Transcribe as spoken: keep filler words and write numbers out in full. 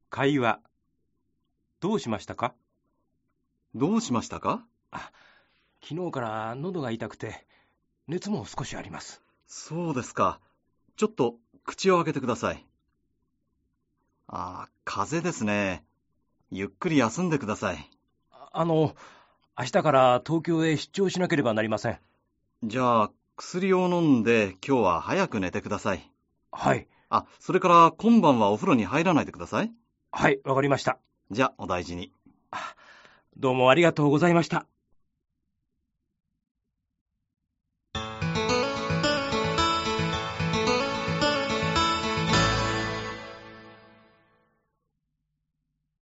会話。どうしましたか？ どうしましたか？ あ、昨日から喉が痛くて、熱も少しあります。 そうですか。ちょっと口を開けてください。ああ、風邪ですね。ゆっくり休んでください。 ああの、明日から東京へ出張しなければなりません。 じゃあ、薬を飲んで今日は早く寝てください。 はい。 あ、それから今晩はお風呂に入らないでください。 はい、わかりました。 じゃあ、お大事に。 あ、どうもありがとうございました。